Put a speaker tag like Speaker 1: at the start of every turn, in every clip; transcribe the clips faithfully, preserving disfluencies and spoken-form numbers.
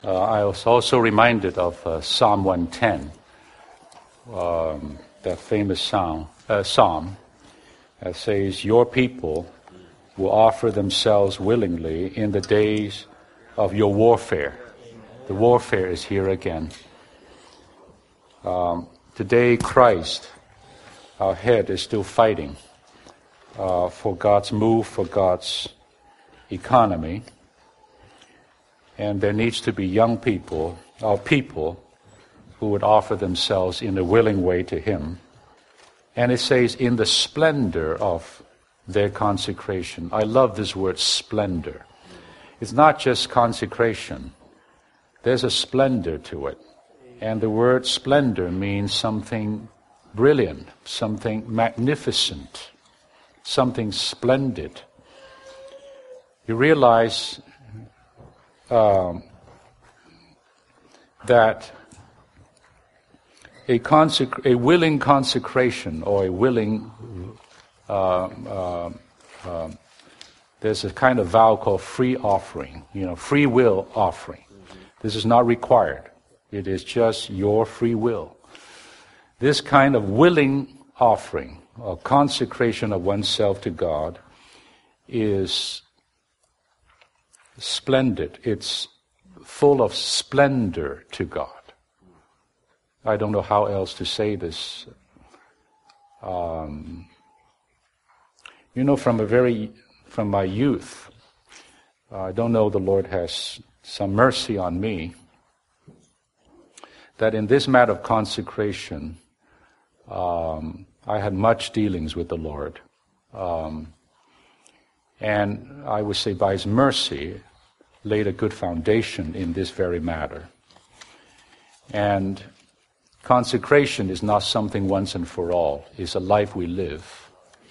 Speaker 1: Uh, I was also reminded of uh, Psalm one ten, um, that famous psalm, uh, psalm that says, "Your people will offer themselves willingly in the days of your warfare." The warfare is here again. Um, today, Christ, our head, is still fighting uh, for God's move, for God's economy. And there needs to be young people, or people, who would offer themselves in a willing way to Him. And it says, in the splendor of their consecration. I love this word, splendor. It's not just consecration. There's a splendor to it. And the word splendor means something brilliant, something magnificent, something splendid. You realize um, that a, consec- a willing consecration or a willing, uh, uh, uh, there's a kind of vow called free offering, you know, free will offering. This is not required. It is just your free will. This kind of willing offering, or consecration of oneself to God, is splendid. It's full of splendor to God. I don't know how else to say this. Um, you know, from a very, from my youth, uh, I don't know, the Lord has some mercy on me, that in this matter of consecration, um, I had much dealings with the Lord. Um, and I would say by His mercy, laid a good foundation in this very matter. And consecration is not something once and for all. It's a life we live.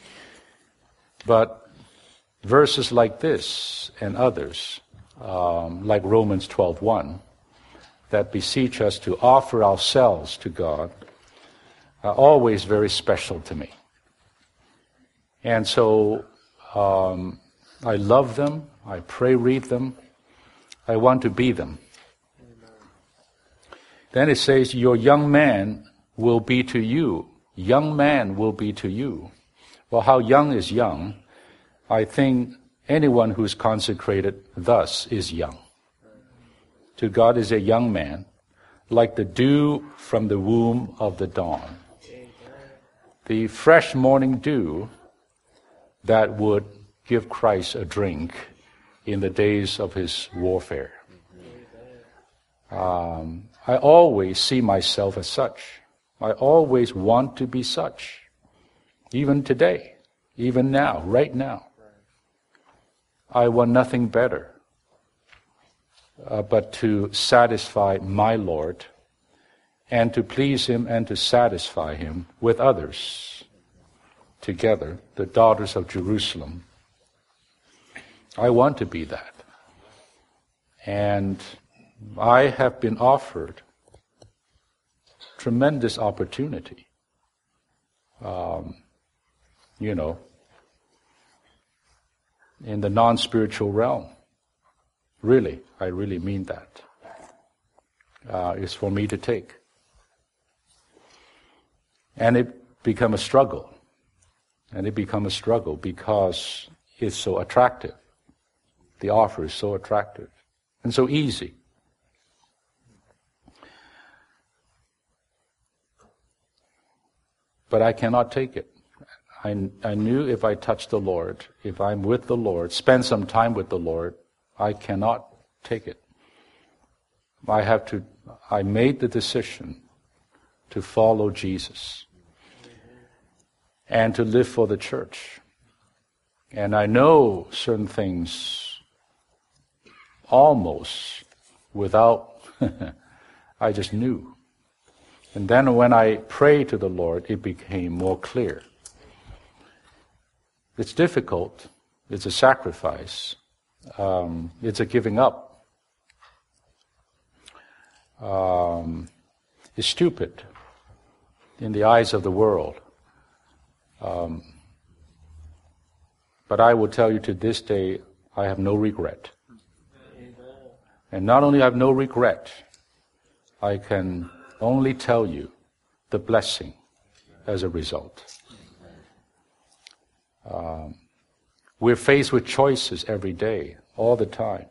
Speaker 1: But verses like this and others, um, like Romans twelve one, that beseech us to offer ourselves to God, are always very special to me. And so um, I love them, I pray read them, I want to be them. Amen. Then it says, your young man will be to you. Young man will be to you. Well, how young is young? I think anyone who's consecrated thus is young. To God is a young man, like the dew from the womb of the dawn. The fresh morning dew that would give Christ a drink in the days of His warfare. Um, I always see myself as such. I always want to be such. Even today, even now, right now. I want nothing better uh, but to satisfy my Lord and to please Him and to satisfy Him with others together, the daughters of Jerusalem. I want to be that. And I have been offered tremendous opportunity. Um, you know, in the non-spiritual realm. Really, I really mean that. Uh, it's for me to take. And it become a struggle. And it become a struggle because it's so attractive. The offer is so attractive and so easy. But I cannot take it. I, I knew if I touch the Lord, if I'm with the Lord, spend some time with the Lord, I cannot take it. I have to, I made the decision to follow Jesus and to live for the church. And I know certain things almost without, I just knew. And then when I prayed to the Lord, it became more clear. It's difficult. It's a sacrifice. Um, it's a giving up. Um, it's stupid in the eyes of the world. Um, but I will tell you to this day, I have no regret. And not only I have no regret, I can only tell you the blessing as a result. Um, we're faced with choices every day, all the time.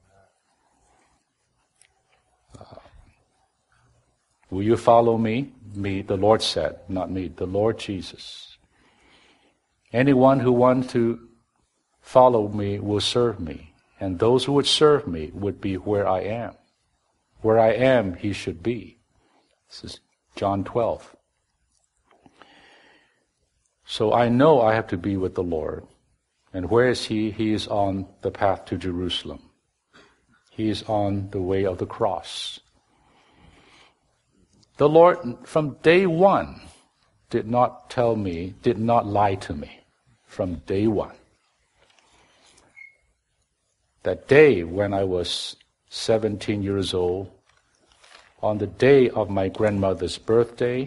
Speaker 1: Uh, will you follow me? Me, the Lord said, not me, the Lord Jesus. Anyone who wants to follow me will serve me. And those who would serve me would be where I am. Where I am, he should be. This is John twelve. So I know I have to be with the Lord. And where is he? He is on the path to Jerusalem. He is on the way of the cross. The Lord, from day one, did not tell me, did not lie to me. From day one. That day when I was seventeen years old, on the day of my grandmother's birthday,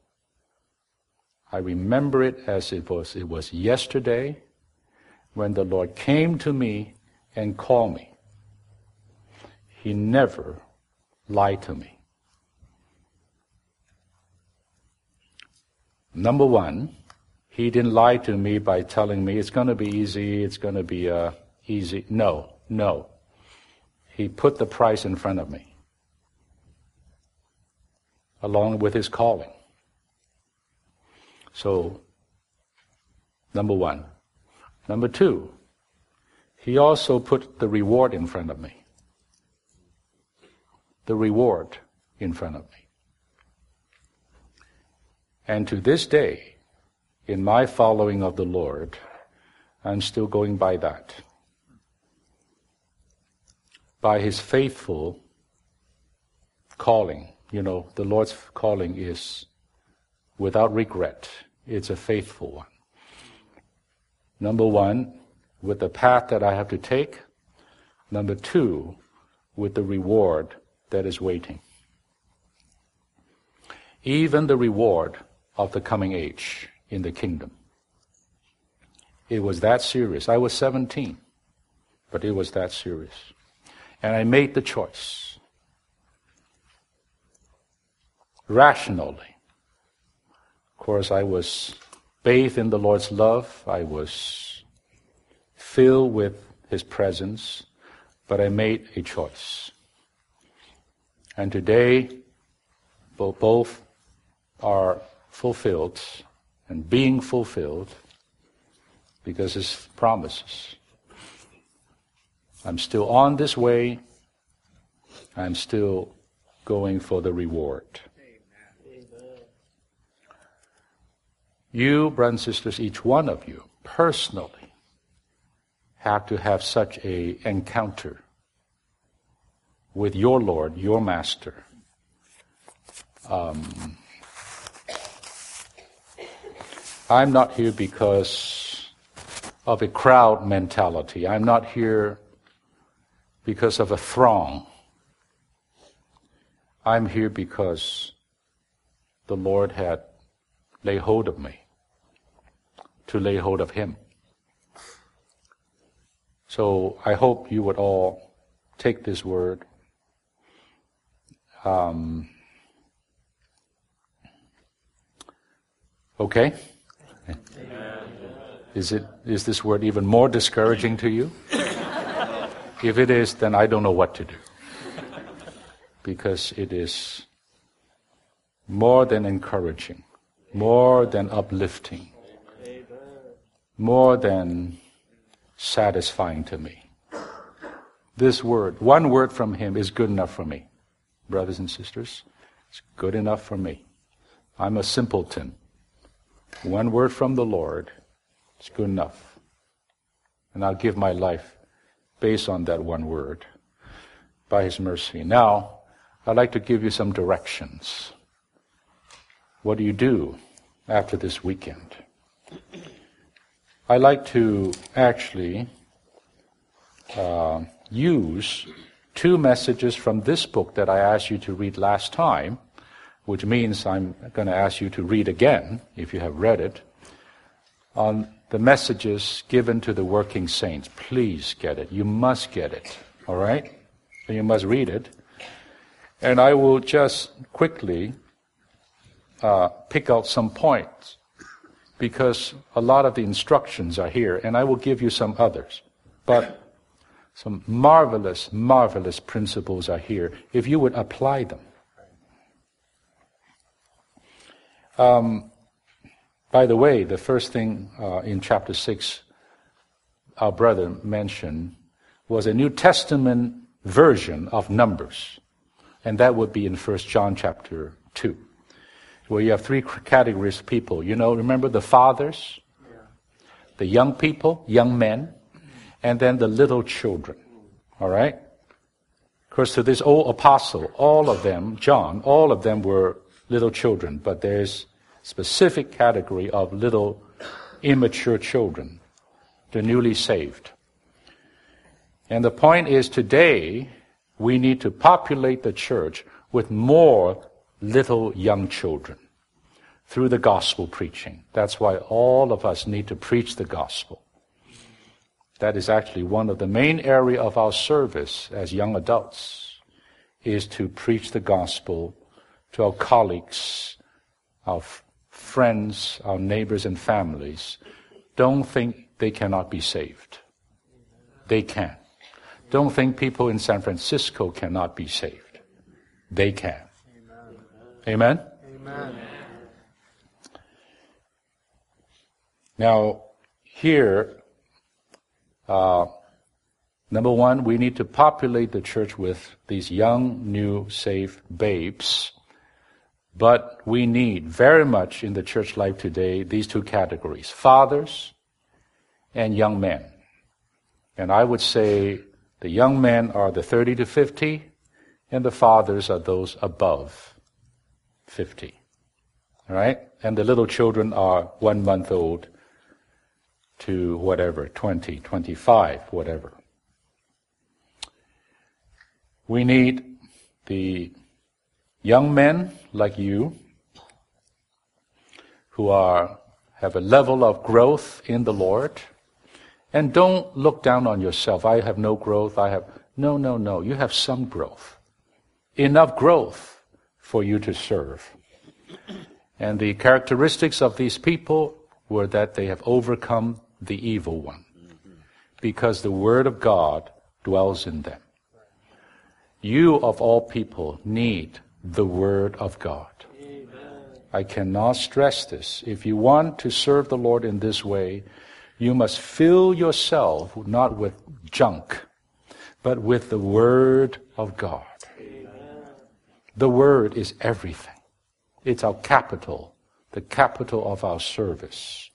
Speaker 1: I remember it as it was, it was yesterday when the Lord came to me and called me. He never lied to me. Number one, he didn't lie to me by telling me it's going to be easy, it's going to be uh, easy. No. No. He put the price in front of me, along with his calling. So, number one. Number two, he also put the reward in front of me. The reward in front of me. And to this day, in my following of the Lord, I'm still going by that. By his faithful calling. You know, the Lord's calling is without regret. It's a faithful one. Number one, with the path that I have to take. Number two, with the reward that is waiting. Even the reward of the coming age in the kingdom. It was that serious. I was seventeen, but it was that serious. And I made the choice. Rationally. Of course, I was bathed in the Lord's love. I was filled with his presence. But I made a choice. And today, both are fulfilled and being fulfilled because his promises. I'm still on this way. I'm still going for the reward. Amen. You, brothers and sisters, each one of you, personally, have to have such a encounter with your Lord, your Master. Um, I'm not here because of a crowd mentality. I'm not here because of a throng. I'm here because the Lord had laid hold of me to lay hold of him. So I hope you would all take this word. Um, okay? Amen. Is it is this word even more discouraging to you? If it is, then I don't know what to do. Because it is more than encouraging, more than uplifting, more than satisfying to me. This word, one word from him is good enough for me. Brothers and sisters, it's good enough for me. I'm a simpleton. One word from the Lord is good enough. And I'll give my life based on that one word, by his mercy. Now, I'd like to give you some directions. What do you do after this weekend? I like to actually uh, use two messages from this book that I asked you to read last time, which means I'm going to ask you to read again, if you have read it, on the messages given to the working saints. Please get it. You must get it. All right? You must read it. And I will just quickly uh, pick out some points, because a lot of the instructions are here, and I will give you some others. But some marvelous, marvelous principles are here, if you would apply them. Um, by the way, the first thing uh, in chapter six, our brother mentioned, was a New Testament version of Numbers. And that would be in First John chapter two, where you have three categories of people. You know, remember the fathers, yeah. the young people, young men, and then the little children. All right? Of course, to this old apostle, all of them, John, all of them were little children, but there's specific category of little immature children, the newly saved. And the point is, today, we need to populate the church with more little young children through the gospel preaching. That's why all of us need to preach the gospel. That is actually one of the main area of our service as young adults, is to preach the gospel to our colleagues, our f- friends, our neighbors and families. Don't think they cannot be saved. They can. Don't think people in San Francisco cannot be saved. They can. Amen? Amen? Now, here, uh, number one, we need to populate the church with these young, new, saved babes. But we need very much in the church life today these two categories, fathers and young men. And I would say the young men are the thirty to fifty, and the fathers are those above fifty. All right? And the little children are one month old to whatever, twenty, twenty-five, whatever. We need the young men like you who are have a level of growth in the Lord. And don't look down on yourself. I have no growth. I have... No, no, no. You have some growth. Enough growth for you to serve. And the characteristics of these people were that they have overcome the evil one, because the Word of God dwells in them. You, of all people, need the Word of God. Amen. I cannot stress this. If you want to serve the Lord in this way, you must fill yourself not with junk, but with the Word of God. Amen. The Word is everything. It's our capital, the capital of our service.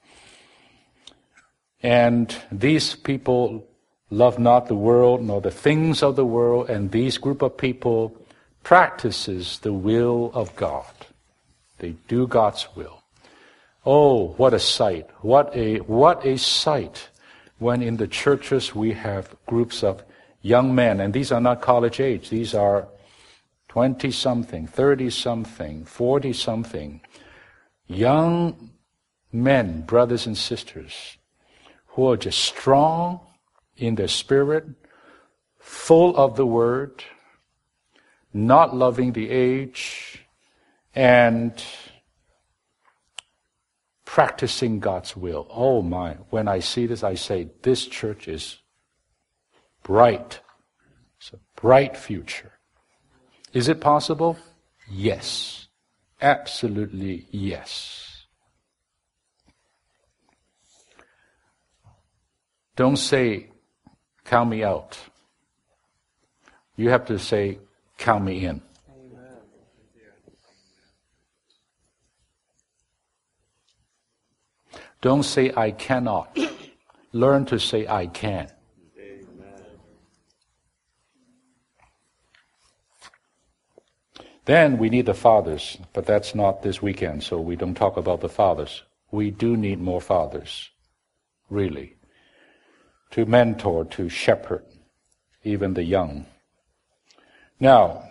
Speaker 1: And these people love not the world nor the things of the world, and these group of people practices the will of God. They do God's will. Oh, what a sight, what a what a sight when in the churches we have groups of young men, and these are not college age, these are twenty-something, thirty-something, forty-something, young men, brothers and sisters, who are just strong in their spirit, full of the Word, not loving the age, and practicing God's will. Oh my, when I see this, I say, this church is bright. It's a bright future. Is it possible? Yes. Absolutely yes. Don't say, count me out. You have to say, count me in. Don't say, I cannot. Learn to say, I can. Amen. Then we need the fathers, but that's not this weekend, so we don't talk about the fathers. We do need more fathers, really, to mentor, to shepherd, even the young. Now,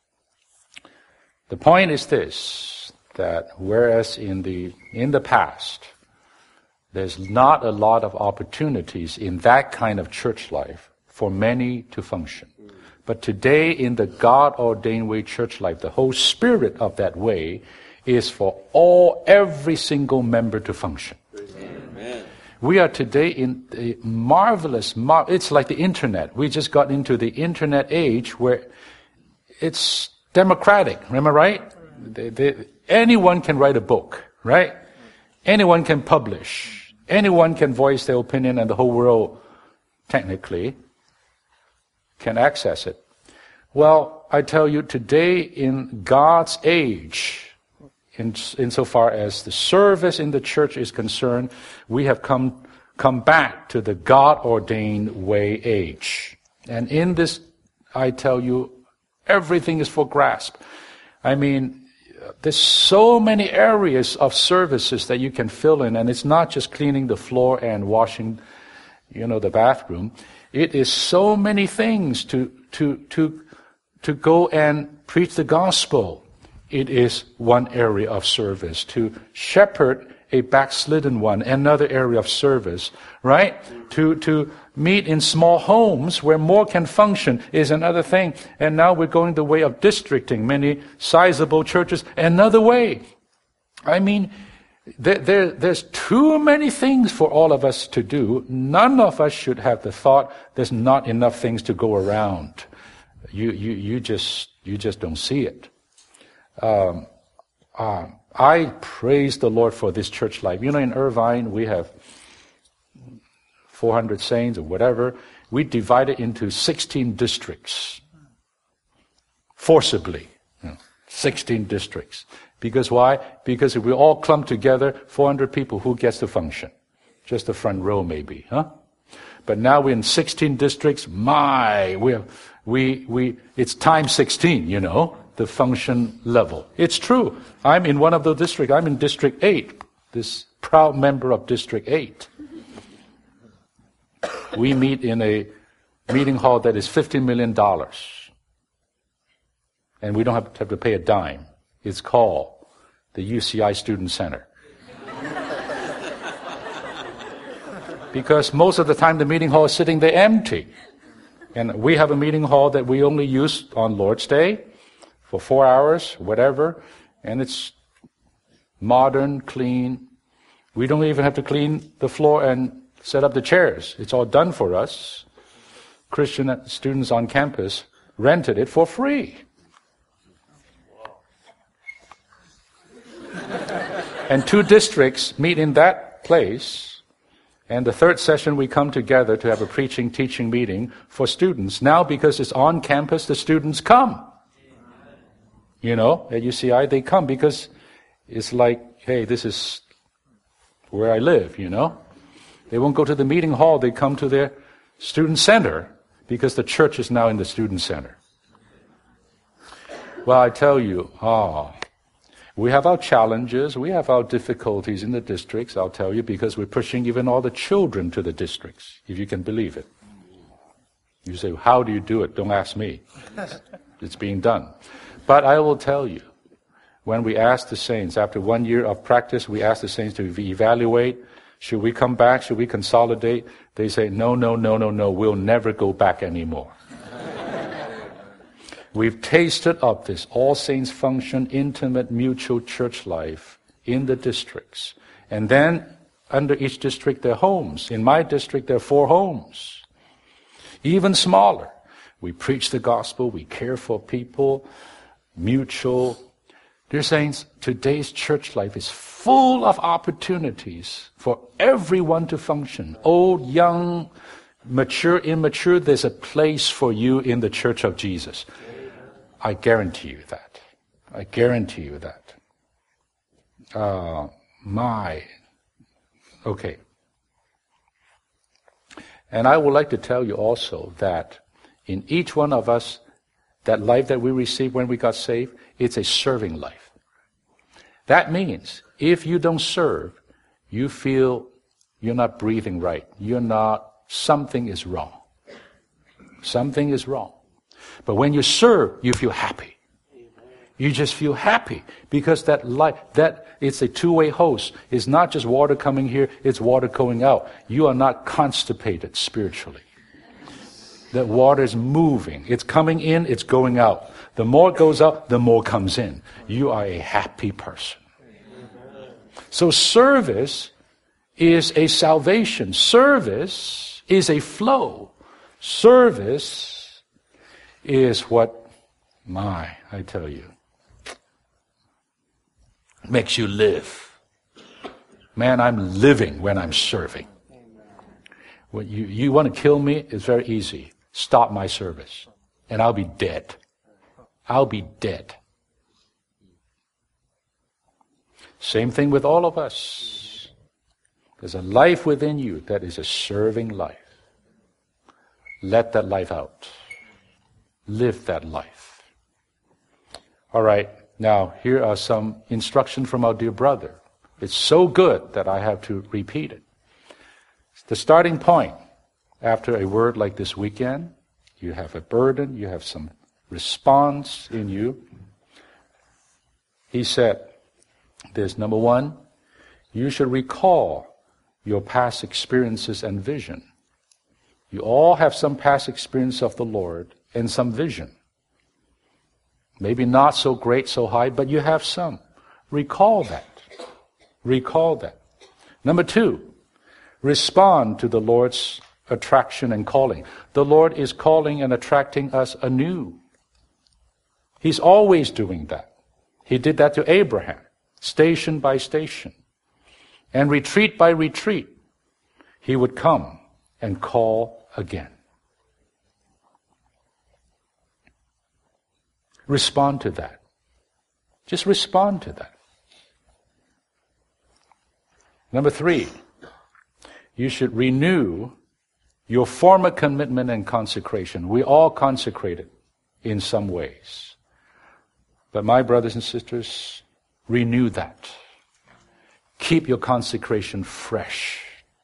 Speaker 1: the point is this, that whereas in the in the past, there's not a lot of opportunities in that kind of church life for many to function. But today in the God-ordained way church life, the whole spirit of that way is for all, every single member to function. Amen. We are today in a marvelous, mar- it's like the internet. We just got into the internet age where it's democratic, remember, right? They, they, anyone can write a book, right? Anyone can publish. Anyone can voice their opinion, and the whole world, technically, can access it. Well, I tell you, today in God's age, in insofar as the service in the church is concerned, we have come come back to the God-ordained way age. And in this, I tell you, everything is for grasp. I mean, there's so many areas of services that you can fill in, and it's not just cleaning the floor and washing, you know, the bathroom. It is so many things to to to to go and preach the gospel. It is one area of service. To shepherd a backslidden one, another area of service, right? To to meet in small homes where more can function is another thing. And now we're going the way of districting many sizable churches, another way. I mean, there, there, there's too many things for all of us to do. None of us should have the thought there's not enough things to go around. You you you just you just don't see it. Um, uh, I praise the Lord for this church life. You know, in Irvine we have four hundred saints or whatever. We divide it into sixteen districts. Forcibly, you know, sixteen districts. Because why? Because if we all clump together, four hundred people, who gets to function? Just the front row maybe, huh? But now we're in sixteen districts. My, we have, we we it's times sixteen, you know, the function level. It's true. I'm in one of those districts. I'm in District eight. This proud member of District eight. We meet in a meeting hall that is fifty million dollars. And we don't have to, have to pay a dime. It's called the U C I Student Center. Because most of the time the meeting hall is sitting there empty. And we have a meeting hall that we only use on Lord's Day for four hours, whatever. And it's modern, clean. We don't even have to clean the floor and set up the chairs. It's all done for us. Christian students on campus rented it for free. And two districts meet in that place. And the third session we come together to have a preaching, teaching meeting for students. Now because it's on campus, the students come. You know, at U C I they come because it's like, hey, this is where I live, you know. They won't go to the meeting hall, they come to their student center because the church is now in the student center. Well, I tell you, oh, we have our challenges, we have our difficulties in the districts, I'll tell you, because we're pushing even all the children to the districts, if you can believe it. You say, how do you do it? Don't ask me. It's being done. But I will tell you, when we ask the saints, after one year of practice, we ask the saints to evaluate, should we come back, should we consolidate? They say, no, no, no, no, no, we'll never go back anymore. We've tasted of this all saints function, intimate, mutual church life in the districts. And then under each district there are homes. In my district there are four homes. Even smaller. We preach the gospel, we care for people, mutual. Dear saints, today's church life is full of opportunities for everyone to function. Old, young, mature, immature, there's a place for you in the church of Jesus. I guarantee you that. I guarantee you that. Uh, my. Okay. And I would like to tell you also that in each one of us, that life that we received when we got saved, it's a serving life. That means if you don't serve, you feel you're not breathing right. You're not, something is wrong. Something is wrong. But when you serve, you feel happy. You just feel happy because that life, that it's a two-way hose. It's not just water coming here, it's water going out. You are not constipated spiritually. That water is moving. It's coming in, it's going out. The more it goes up, the more comes in. You are a happy person. So service is a salvation. Service is a flow. Service is what, my, I tell you, makes you live. Man, I'm living when I'm serving. When you, you want to kill me, it's very easy. Stop my service, and I'll be dead. I'll be dead. Same thing with all of us. There's a life within you that is a serving life. Let that life out. Live that life. All right, now here are some instructions from our dear brother. It's so good that I have to repeat it. The starting point, after a word like this weekend, you have a burden, you have some response in you. He said, this, number one, you should recall your past experiences and vision. You all have some past experience of the Lord and some vision. Maybe not so great, so high, but you have some. Recall that. Recall that. Number two, respond to the Lord's attraction and calling. The Lord is calling and attracting us anew. He's always doing that. He did that to Abraham, station by station. And retreat by retreat, he would come and call again. Respond to that. Just respond to that. Number three, you should renew your former commitment and consecration. We all consecrated in some ways. But my brothers and sisters, renew that. Keep your consecration fresh.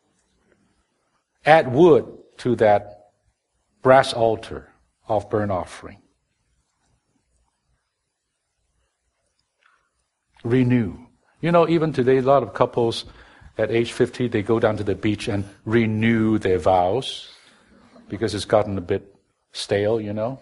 Speaker 1: Add wood to that brass altar of burnt offering. Renew. You know, even today, a lot of couples at age fifty, they go down to the beach and renew their vows because it's gotten a bit stale, you know.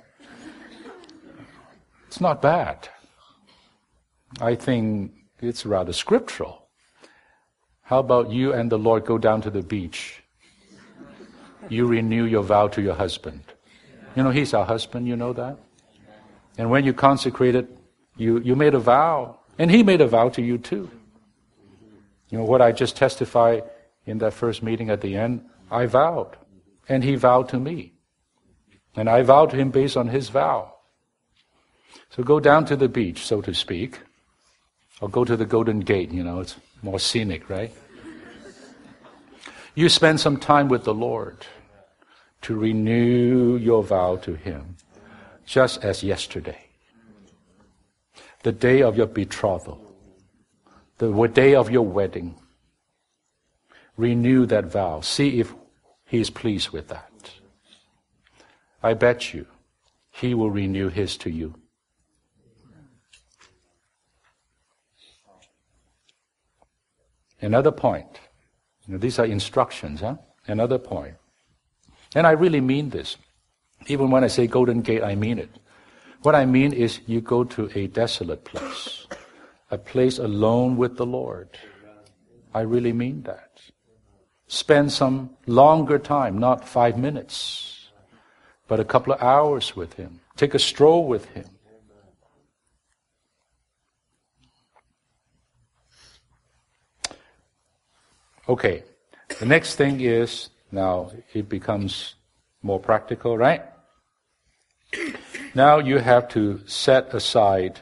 Speaker 1: It's not bad. I think it's rather scriptural. How about you and the Lord go down to the beach? You renew your vow to your husband. You know, he's our husband, you know that? And when you consecrated, you, you made a vow. And he made a vow to you too. You know, what I just testified in that first meeting at the end, I vowed. And he vowed to me. And I vowed to him based on his vow. So go down to the beach, so to speak. Or go to the Golden Gate, you know, it's more scenic, right? You spend some time with the Lord to renew your vow to him, just as yesterday. The day of your betrothal, the day of your wedding. Renew that vow. See if he is pleased with that. I bet you he will renew his to you. Another point. You know, these are instructions, huh? Another point. And I really mean this. Even when I say Golden Gate, I mean it. What I mean is you go to a desolate place, a place alone with the Lord. I really mean that. Spend some longer time, not five minutes, but a couple of hours with him. Take a stroll with him. Okay, the next thing is, now it becomes more practical, right? Now you have to set aside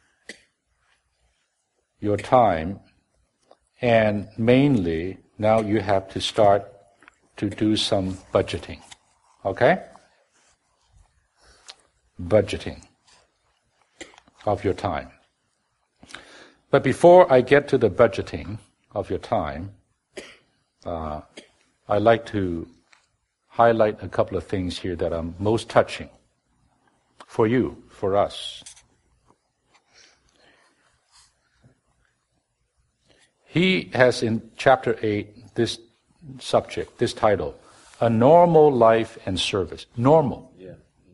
Speaker 1: your time, and mainly now you have to start to do some budgeting. Okay? Budgeting of your time. But before I get to the budgeting of your time, uh, I'd like to highlight a couple of things here that are most touching. For you, for us. He has in chapter eight this subject, this title, A normal life and service. Normal.
Speaker 2: Yeah.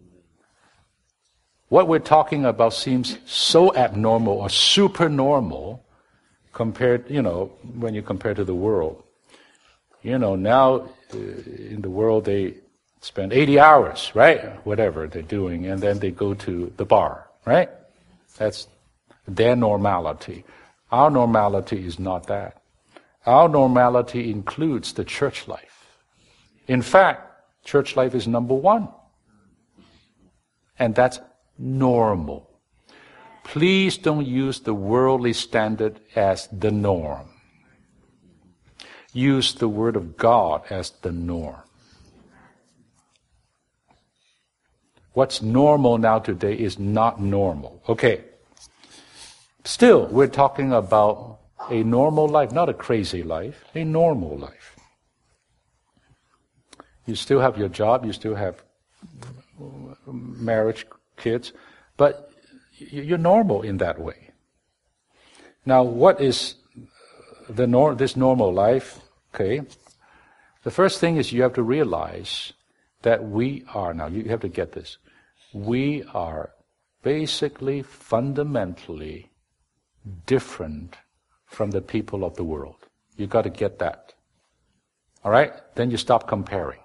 Speaker 1: What we're talking about seems so abnormal or super normal compared, you know, when you compare to the world. You know, now uh, in the world they spend eighty hours, right? Whatever they're doing, and then they go to the bar, right? That's their normality. Our normality is not that. Our normality includes the church life. In fact, church life is number one. And that's normal. Please don't use the worldly standard as the norm. Use the Word of God as the norm. What's normal now today is not normal. Okay. Still, we're talking about a normal life, not a crazy life, a normal life. You still have your job, you still have marriage, kids, but you're normal in that way. Now, what is the nor- this normal life? Okay. The first thing is you have to realize that we are, now you have to get this, we are basically fundamentally different from the people of the world. You got to get that. All right? Then you stop comparing.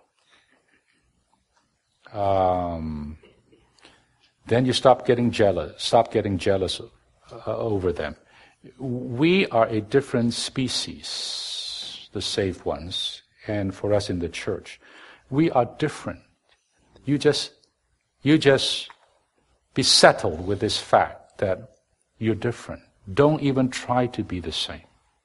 Speaker 1: Um, then you stop getting jealous. Stop getting jealous uh, over them. We are a different species, the saved ones, and for us in the church, we are different. You just, you just be settled with this fact that you're different. Don't even try to be the same.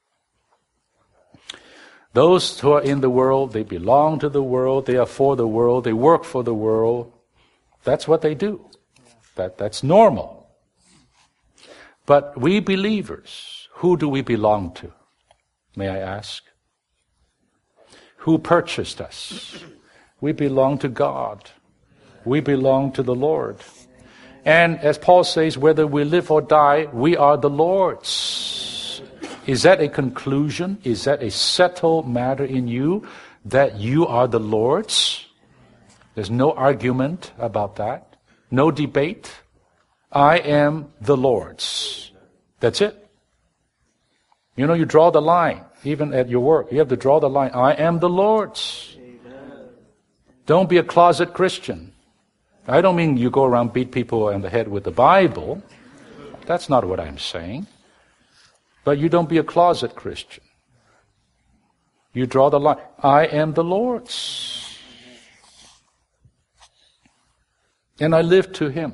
Speaker 1: Those who are in the world, they belong to the world, they are for the world, they work for the world. That's what they do. That, that's normal. But we believers, who do we belong to? May I ask? Who purchased us? We belong to God. We belong to the Lord. And as Paul says, whether we live or die, we are the Lord's. Is that a conclusion? Is that a settled matter in you that you are the Lord's? There's no argument about that. No debate. I am the Lord's. That's it. You know, you draw the line, even at your work. You have to draw the line. I am the Lord's. Amen. Don't be a closet Christian. I don't mean you go around beat people on the head with the Bible. That's not what I'm saying. But you don't be a closet Christian. You draw the line. I am the Lord's. And I live to Him.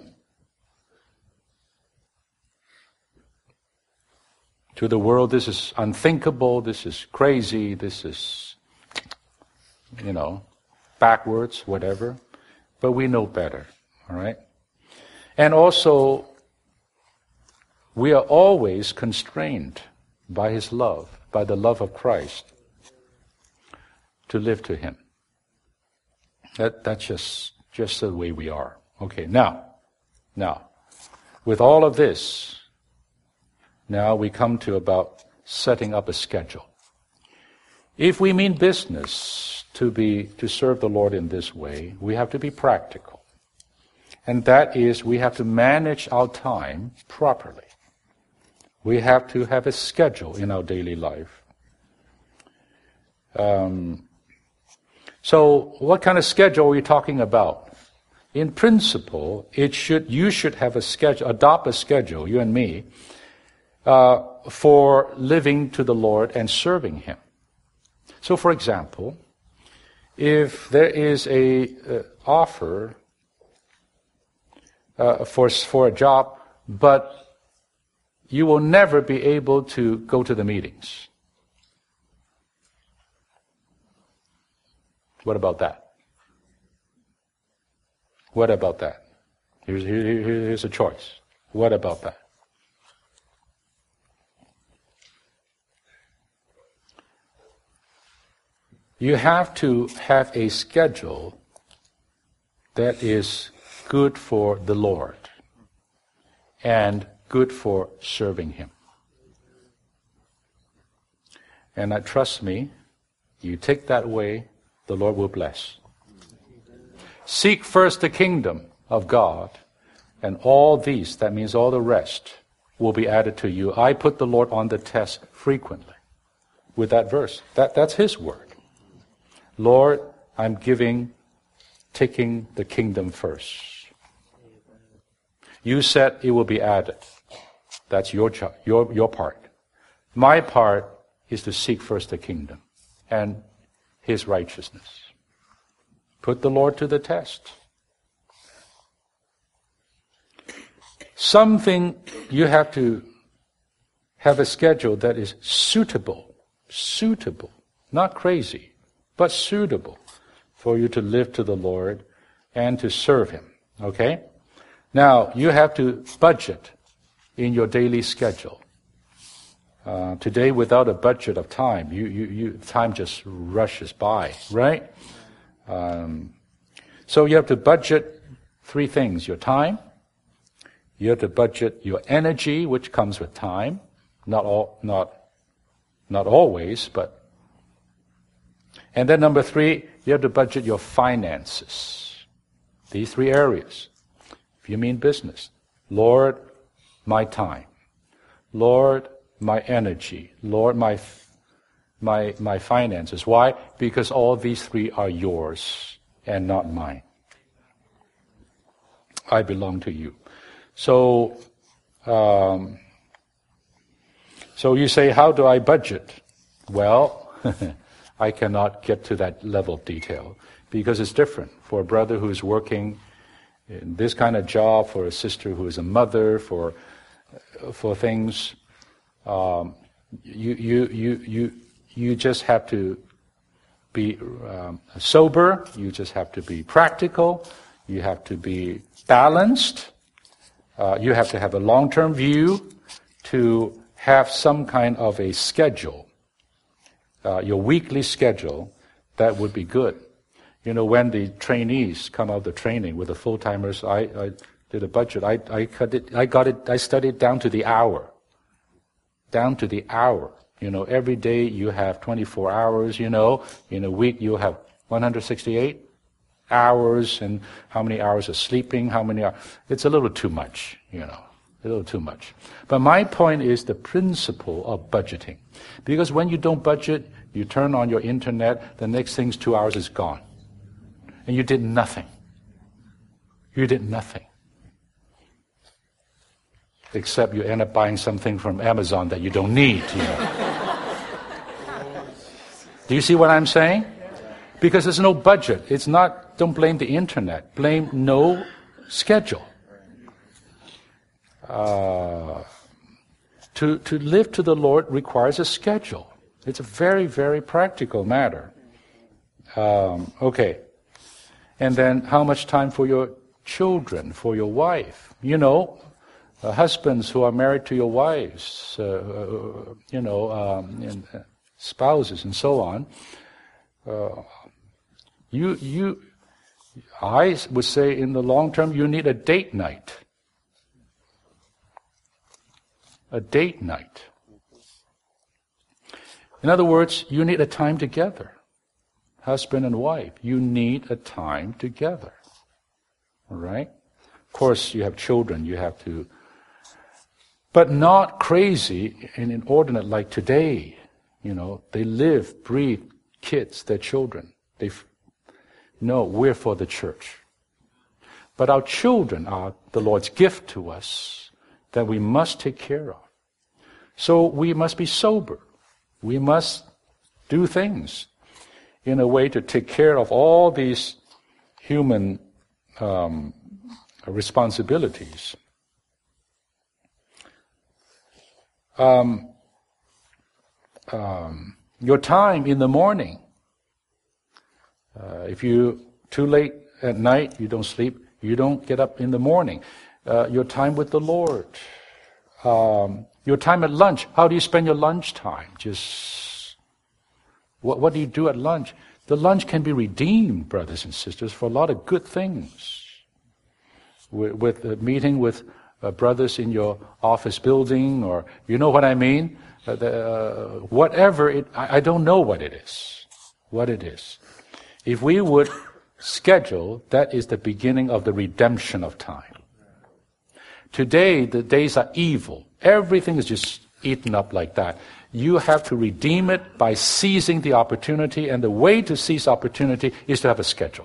Speaker 1: To the world, this is unthinkable, this is crazy, this is, you know, backwards, whatever. But we know better, all right? And also, we are always constrained by His love, by the love of Christ, to live to Him. That, that's just, just the way we are. Okay, now, now, with all of this, now we come to about setting up a schedule. If we mean business to be, to serve the Lord in this way, we have to be practical. And that is, we have to manage our time properly. We have to have a schedule in our daily life. Um, so, what kind of schedule are we talking about? In principle, it should you should have a schedule, adopt a schedule, you and me, uh, for living to the Lord and serving Him. So, for example, if there is a uh, offer uh, for for a job, but you will never be able to go to the meetings. What about that? What about that? Here's, here, here's a choice. What about that? You have to have a schedule that is good for the Lord and good for serving Him. And uh, trust me, you take that way, the Lord will bless. Seek first the kingdom of God, and all these, that means all the rest, will be added to you. I put the Lord on the test frequently with that verse. That, that's His word. Lord, I'm giving, taking the kingdom first. You said it will be added. That's your, your, your part. My part is to seek first the kingdom and His righteousness. Put the Lord to the test. Something you have to have a schedule that is suitable, suitable, not crazy, but suitable for you to live to the Lord and to serve Him. Okay? Now, you have to budget in your daily schedule. Uh, today, without a budget of time, you, you, you, time just rushes by, right? Um, so you have to budget three things: your time, you have to budget your energy, which comes with time, not all, not, not always, but. And then number three, you have to budget your finances. These three areas. If you mean business, Lord, my time. Lord, my energy. Lord, my my my finances. Why? Because all these three are yours and not mine. I belong to you. So, um, so you say, how do I budget? Well, I cannot get to that level of detail because it's different for a brother who is working in this kind of job, for a sister who is a mother, for for things. Um, you you you you you just have to be um, sober. You just have to be practical. You have to be balanced. Uh, you have to have a long-term view to have some kind of a schedule, uh, your weekly schedule, that would be good. You know, when the trainees come out of the training with the full-timers, I, I did a budget. I, I cut it, I got it, I studied down to the hour. Down to the hour. You know, every day you have twenty-four hours, you know. In a week you have one hundred sixty-eight hours, and how many hours of sleeping, how many hours. It's a little too much, you know, a little too much. But my point is the principle of budgeting. Because when you don't budget, you turn on your internet, the next thing's two hours is gone. And you did nothing. You did nothing. Except you end up buying something from Amazon that you don't need, you know. Do you see what I'm saying? Because there's no budget. It's not, don't blame the internet. Blame no schedule. Uh, to, to live to the Lord requires a schedule. It's a very, very practical matter. Um, okay. And then how much time for your children, for your wife? You know, uh, husbands who are married to your wives, uh, uh, you know, um, and, uh, spouses and so on. Uh, you, you, I would say in the long term, you need a date night. A date night. In other words, you need a time together. Husband and wife, you need a time together. All right? Of course, you have children, you have to, but not crazy and inordinate like today. You know, they live, breathe, kids, their children. They, no, we're for the church. But our children are the Lord's gift to us that we must take care of. So we must be sober. We must do things in a way to take care of all these human um, responsibilities. Um, um, your time in the morning. Uh, if you too late at night, you don't sleep, you don't get up in the morning. Uh, your time with the Lord. Um, your time at lunch. How do you spend your lunch time? Just what, what do you do at lunch? The lunch can be redeemed, brothers and sisters, for a lot of good things. With, with a meeting with uh, brothers in your office building, or you know what I mean? Uh, the, uh, whatever it, I, I don't know what it is. What it is. If we would schedule, that is the beginning of the redemption of time. Today, the days are evil. Everything is just eaten up like that. You have to redeem it by seizing the opportunity, and the way to seize opportunity is to have a schedule.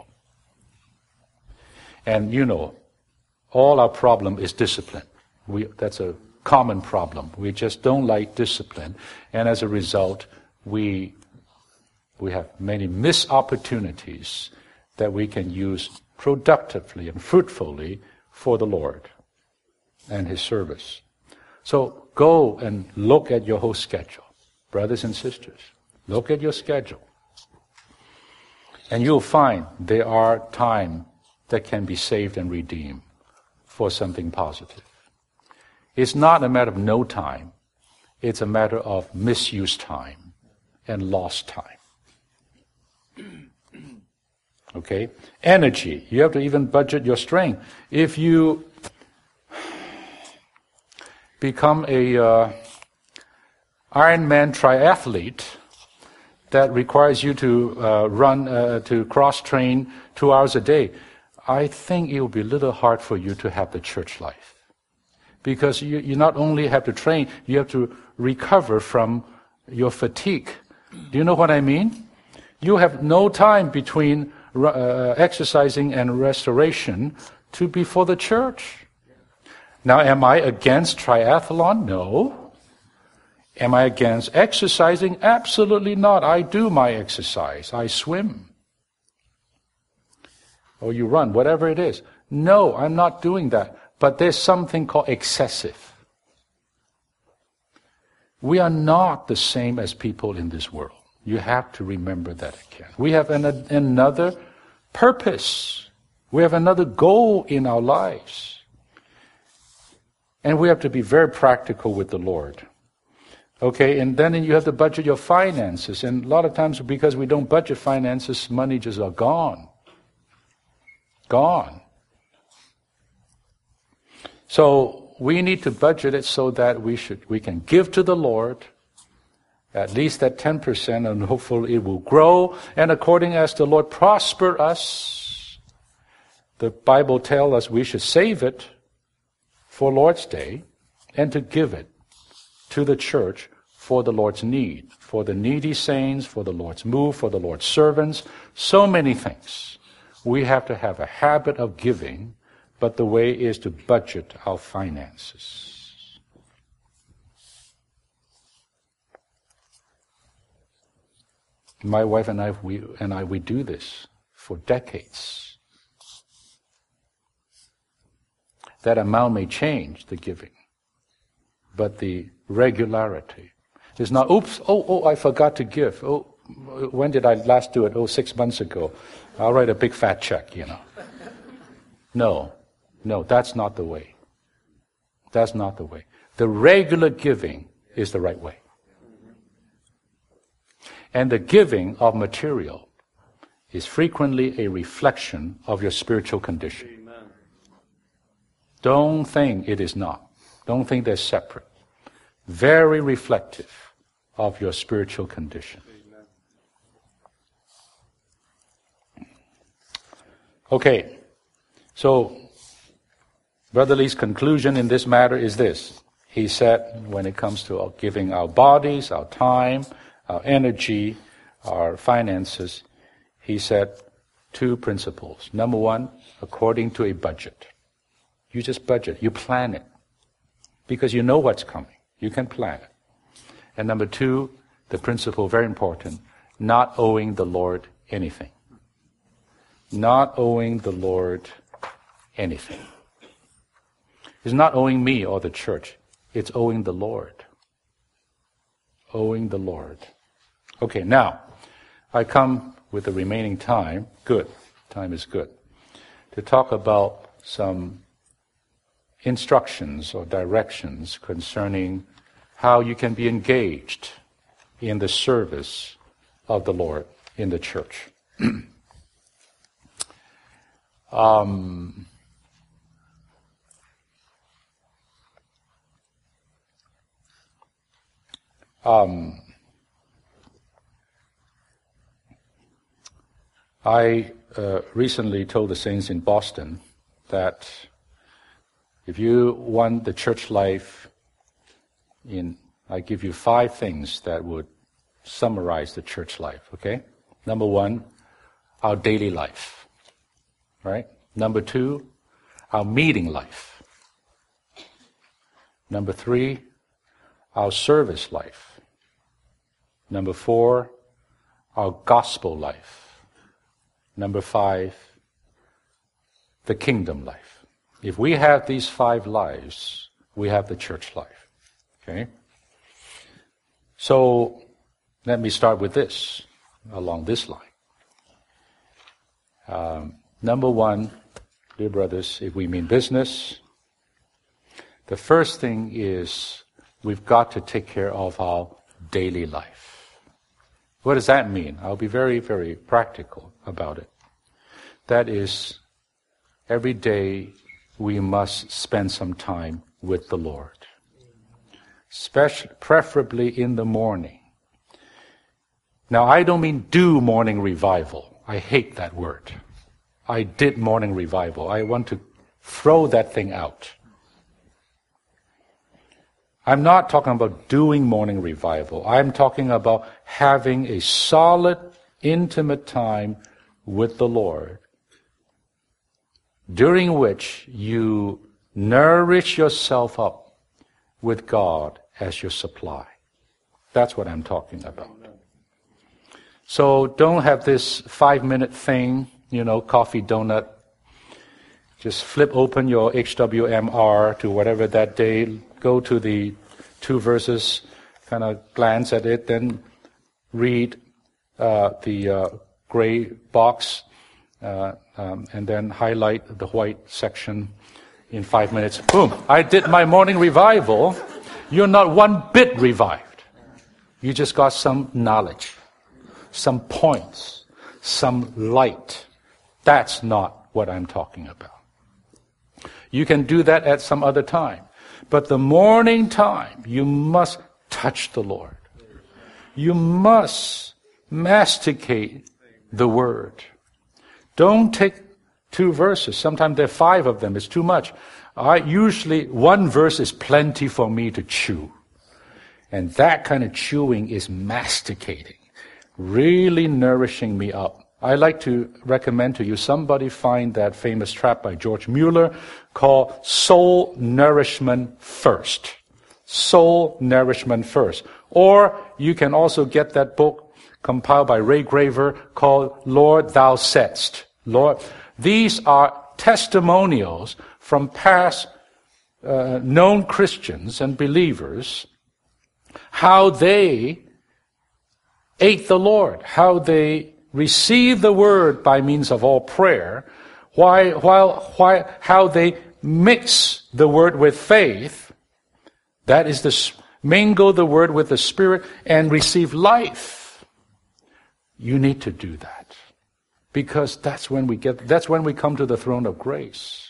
Speaker 1: And you know, all our problem is discipline. We, that's a common problem. We just don't like discipline, and as a result, we we have many missed opportunities that we can use productively and fruitfully for the Lord and His service. So go and look at your whole schedule. Brothers and sisters, look at your schedule. And you'll find there are time that can be saved and redeemed for something positive. It's not a matter of no time. It's a matter of misused time and lost time. Okay? Energy. You have to even budget your strength. If you become a uh, Ironman triathlete that requires you to uh, run, uh, to cross-train two hours a day, I think it will be a little hard for you to have the church life. Because you, you not only have to train, you have to recover from your fatigue. Do you know what I mean? You have no time between uh, exercising and restoration to be for the church. Now, am I against triathlon? No. Am I against exercising? Absolutely not. I do my exercise. I swim. Or you run, whatever it is. No, I'm not doing that. But there's something called excessive. We are not the same as people in this world. You have to remember that again. We have an, another purpose. We have another goal in our lives. And we have to be very practical with the Lord. Okay, and then you have to budget your finances. And a lot of times because we don't budget finances, money just are gone. Gone. So we need to budget it so that we should we can give to the Lord at least that ten percent, and hopefully it will grow. And according as the Lord prosper us, the Bible tells us we should save it for Lord's Day and to give it to the church for the Lord's need, for the needy saints, for the Lord's move, for the Lord's servants, so many things. We have to have a habit of giving, but the way is to budget our finances. My wife and I, we, and I, we do this for decades. That amount may change, the giving, but the regularity is not, oops, oh, oh, I forgot to give. Oh, when did I last do it? Oh, six months ago. I'll write a big fat check, you know. No, no, that's not the way. That's not the way. The regular giving is the right way. And the giving of material is frequently a reflection of your spiritual condition. Don't think it is not. Don't think they're separate. Very reflective of your spiritual condition. Okay, so Brother Lee's conclusion in this matter is this. He said when it comes to giving our bodies, our time, our energy, our finances, he said two principles. Number one, according to a budget. You just budget, you plan it. Because you know what's coming. You can plan it. And number two, the principle, very important, not owing the Lord anything. Not owing the Lord anything. It's not owing me or the church. It's owing the Lord. Owing the Lord. Okay, now, I come with the remaining time, good, time is good, to talk about some instructions or directions concerning how you can be engaged in the service of the Lord in the church. um, um, I uh, recently told the saints in Boston that if you want the church life, in I give you five things that would summarize the church life, okay? Number one, our daily life, right? Number two, our meeting life. Number three, our service life. Number four, our gospel life. Number five, the kingdom life. If we have these five lives, we have the church life. Okay? So, let me start with this, along this line. Um, number one, dear brothers, if we mean business, the first thing is we've got to take care of our daily life. What does that mean? I'll be very, very practical about it. That is, every day we must spend some time with the Lord. Especially, preferably in the morning. Now, I don't mean do morning revival. I hate that word. I did morning revival. I want to throw that thing out. I'm not talking about doing morning revival. I'm talking about having a solid, intimate time with the Lord, during which you nourish yourself up with God as your supply. That's what I'm talking about. So don't have this five-minute thing, you know, coffee donut. Just flip open your H W M R to whatever that day, go to the two verses, kind of glance at it, then read uh, the uh, gray box, uh, um, and then highlight the white section in five minutes. Boom! I did my morning revival. You're not one bit revived. You just got some knowledge, some points, some light. That's not what I'm talking about. You can do that at some other time. But the morning time, you must touch the Lord. You must masticate the Word. Don't take two verses. Sometimes there are five of them. It's too much. I usually, one verse is plenty for me to chew. And that kind of chewing is masticating, really nourishing me up. I like to recommend to you, somebody find that famous tract by George Mueller called Soul Nourishment First. Soul Nourishment First. Or you can also get that book compiled by Ray Graver called Lord Thou Saidst. Lord, these are testimonials from past uh, known Christians and believers, how they ate the Lord, how they receive the Word by means of all prayer, why, while, why, how they mix the Word with faith, that is to mingle the Word with the Spirit and receive life. You need to do that. Because that's when we get, that's when we come to the throne of grace.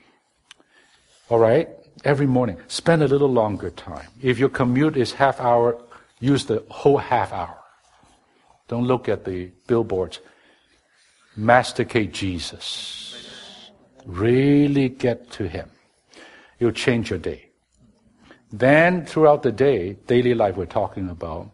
Speaker 1: All right? Every morning, spend a little longer time. If your commute is half hour, use the whole half hour. Don't look at the billboards. Masticate Jesus. Really get to Him. It'll change your day. Then, throughout the day, daily life we're talking about,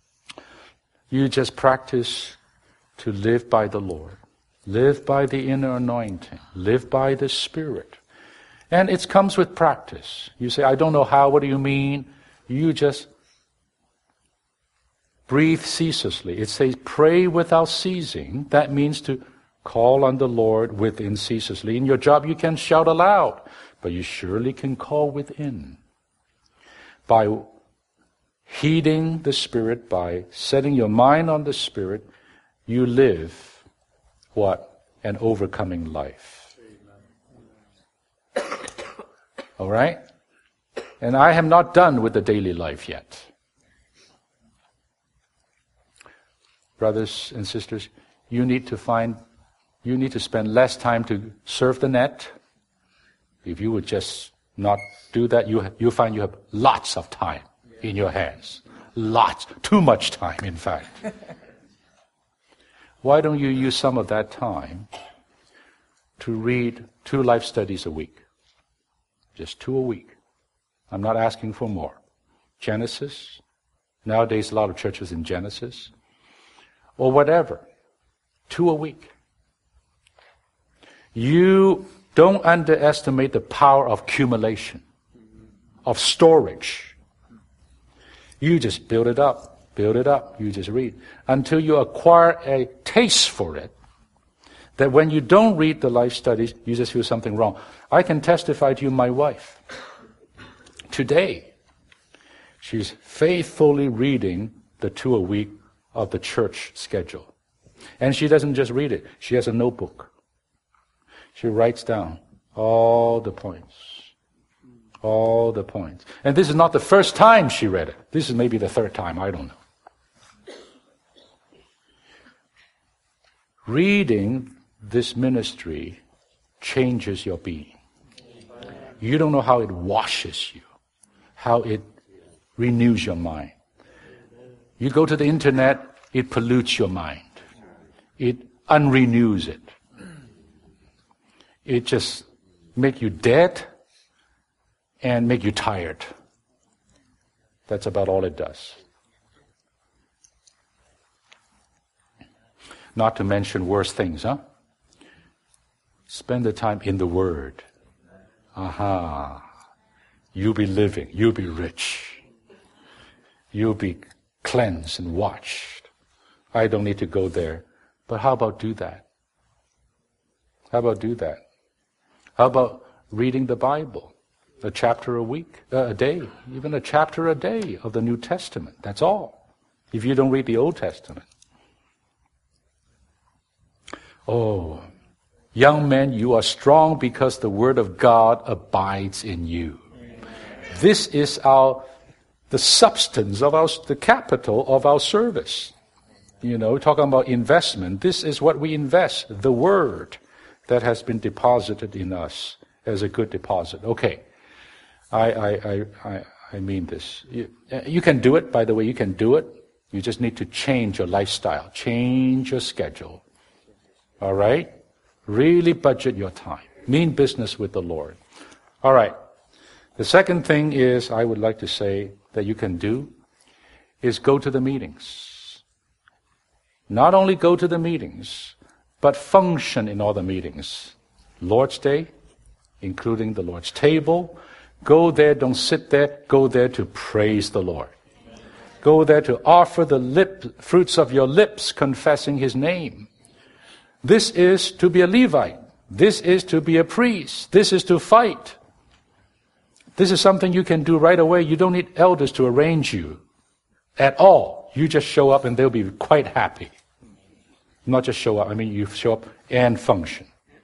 Speaker 1: you just practice to live by the Lord. Live by the inner anointing. Live by the Spirit. And it comes with practice. You say, I don't know how, what do you mean? You just breathe ceaselessly. It says, pray without ceasing. That means to call on the Lord within ceaselessly. In your job, you can shout aloud, but you surely can call within. By heeding the Spirit, by setting your mind on the Spirit, you live what? An overcoming life. All right? And I am not done with the daily life yet. Brothers and sisters, you need to find, you need to spend less time to surf the net. If you would just not do that, you you find you have lots of time in your hands. Lots. Too much time, in fact. why don't you use some of that time to read two life studies a week? Just two a week. I'm not asking for more. Genesis. Nowadays, a lot of churches in Genesis. Or whatever. Two a week. You don't underestimate the power of accumulation, of storage. You just build it up, build it up, you just read. Until you acquire a taste for it, that when you don't read the life studies, you just feel something wrong. I can testify to you, my wife. Today, she's faithfully reading the two a week of the church schedule. And she doesn't just read it. She has a notebook. She writes down all the points. All the points. And this is not the first time she read it. This is maybe the third time. I don't know. Reading this ministry changes your being. You don't know how it washes you, how it renews your mind. You go to the internet, it pollutes your mind. It unrenews it. It just make you dead and make you tired. That's about all it does. Not to mention worse things, huh? Spend the time in the Word. Aha. You'll be living. You'll be rich. You'll be cleansed and washed. I don't need to go there. But how about do that? How about do that? How about reading the Bible? A chapter a week, uh, a day, even a chapter a day of the New Testament. That's all. If you don't read the Old Testament. Oh, young men, you are strong because the Word of God abides in you. This is our, the substance of our, the capital of our service. You know, talking about investment. This is what we invest, the Word that has been deposited in us as a good deposit. Okay. I, I, I, I, I mean this. You, you can do it, by the way, you can do it. You just need to change your lifestyle, change your schedule. All right? Really budget your time. Mean business with the Lord. All right. The second thing is, I would like to say that you can do, is go to the meetings. Not only go to the meetings, but function in all the meetings. Lord's Day, including the Lord's table. Go there, don't sit there. Go there to praise the Lord. Go there to offer the lip, fruits of your lips, confessing His name. This is to be a Levite. This is to be a priest. This is to fight. This is something you can do right away. You don't need elders to arrange you at all. You just show up and they'll be quite happy. Not just show up, I mean you show up and function.